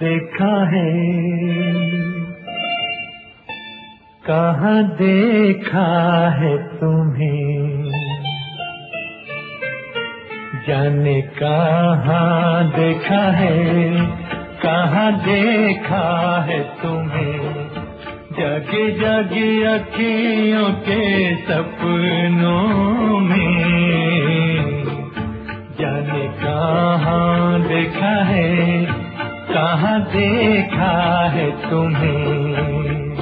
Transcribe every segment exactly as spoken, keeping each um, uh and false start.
देखा है, कहाँ देखा है तुम्हें, जाने कहाँ देखा है, कहाँ देखा है तुम्हें, जगी जगी अखियों के सपनों में, जाने कहाँ देखा है, कहाँ देखा है तुम्हें।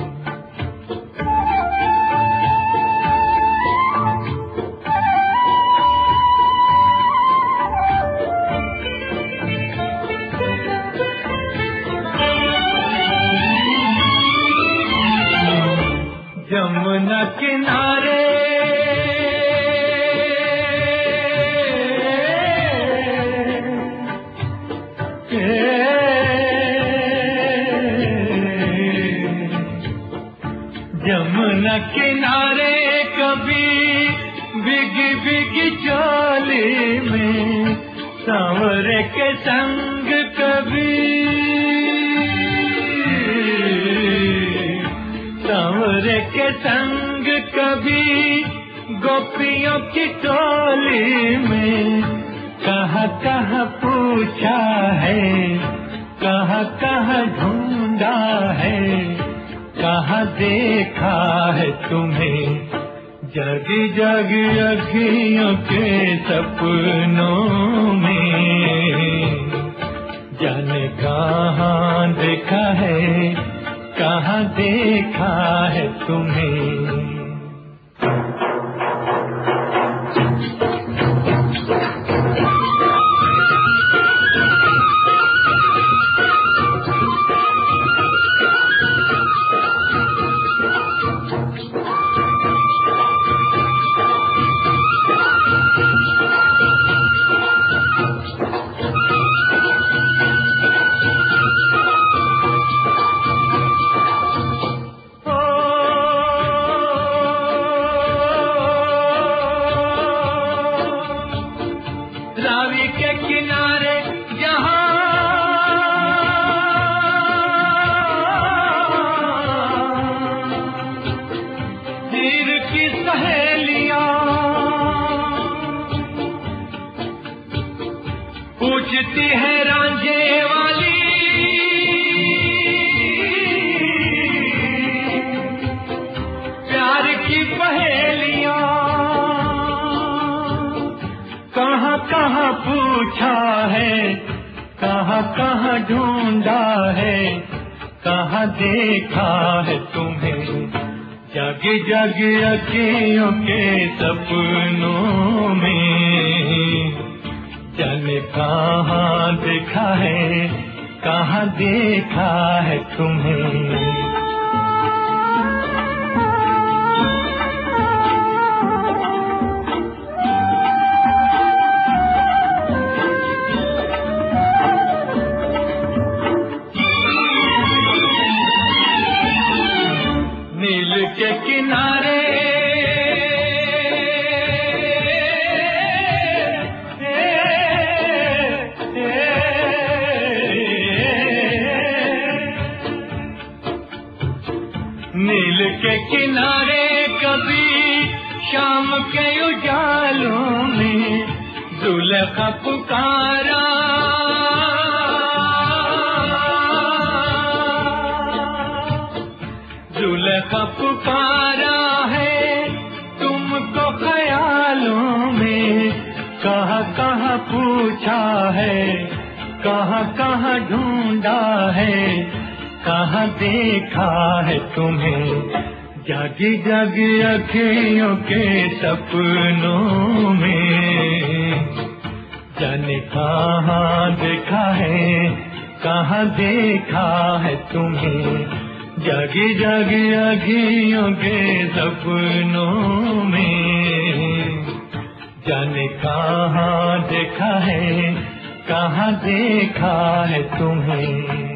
यमुना किनारे यमुना किनारे कभी बिग बिग चोली में सांवरे के संग, कभी सांवरे के संग, कभी गोपियों की टोली में, कहाँ कहाँ पूछा है, कहाँ कहाँ ढूंढा है, कहाँ देखा है तुम्हें, जगी जगी अखियों के सपनों में, जाने कहाँ देखा है, कहाँ देखा है तुम्हें। रावी के किनारे जहाँ तीर की सहेलियाँ पूछती है रांझे वाली, प्यार की पहेलियाँ, कहाँ कहाँ पूछा है, कहाँ कहाँ ढूंढा है, कहाँ देखा है तुम्हें, जगी जगी अखियों के सपनों में, जाने कहाँ देखा है, कहाँ देखा है तुम्हें। नील के किनारे नील के किनारे कभी शाम के उजालों में जुलेखा पुकारा, जुलेखा पुकारा है तुमको ख्यालों में, कहाँ कहाँ पूछा है, कहाँ कहाँ ढूंढा है, कहाँ देखा है तुम्हें, जागी जागी अखियों के सपनों में, जाने कहाँ देखा है, कहाँ देखा है तुम्हें, जागी जागी अखियों के सपनों में, जाने कहाँ देखा है, कहाँ देखा है तुम्हें।